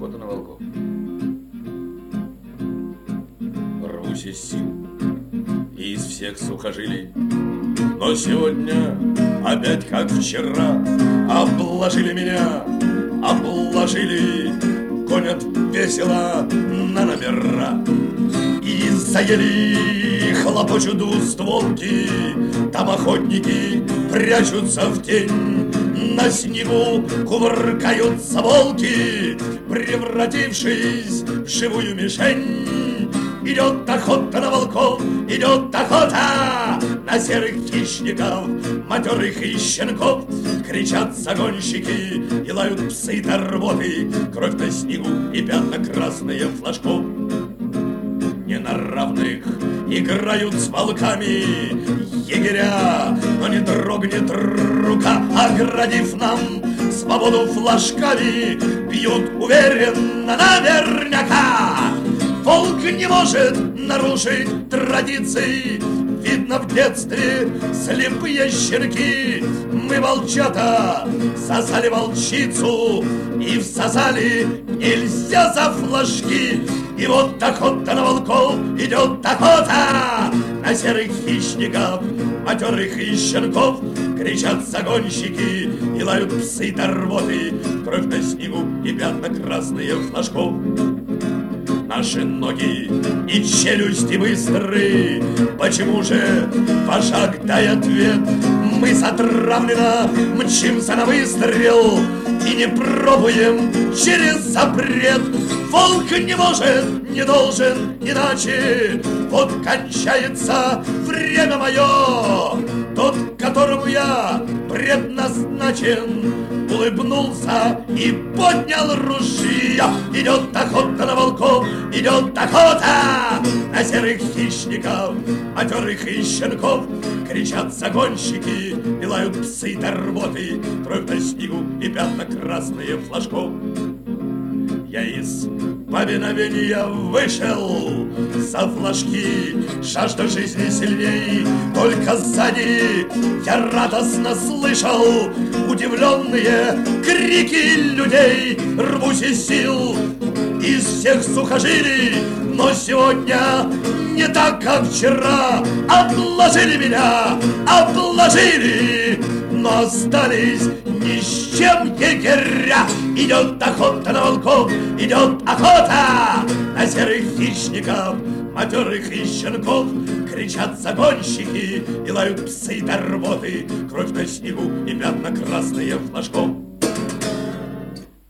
охота на волков. Рвусь из сил и из всех сухожилий, но сегодня опять как вчера обложили меня, обложили, гонят весело на номера. И заели, хлопочут двустволки, там охотники прячутся в тень. На снегу кувыркаются волки, превратившись в живую мишень. Идет охота на волков, идет охота на серых хищников, матерых и щенков. Кричат загонщики и лают псы торботы, кровь на снегу и пятна красные флажков. Не на равных играют с волками егеря, но не дрогнет рука, оградив нам свободу флажками. Бьют уверенно наверняка. Волк не может нарушить традиции. Видно, в детстве слепые щенки. Мы, волчата, сосали волчицу и всосали нельзя за флажки. И вот охота на волков, идет охота на серых хищников, матерых и щенков. Кричат загонщики и лают псы торботы, кровь на снегу и пятна красные флажков. Наши ноги и челюсти быстры, почему же вожак дай ответ? Мы затравленно мчимся на выстрел и не пробуем через запрет. Волк не может, не должен иначе. Вот кончается время мое. Тот, которому я предназначен, улыбнулся и поднял ружья. Идет охота на волков, идет охота на серых хищников, матерых и щенков. Кричат загонщики и лают псы торботы, кровь на снегу и пятна красные флажков. Я из повиновения вышел за флажки, жажда жизни сильней. Только сзади я радостно слышал удивленные крики людей. Рвусь из сил, из всех сухожилий, но сегодня не так, как вчера. Обложили меня, обложили, но остались ни с чем егеря. Идет охота на волков, идет охота на серых хищников, матерых и щенков. Кричат загонщики и лают псы торботы, кровь на снегу и пятна красные флажков.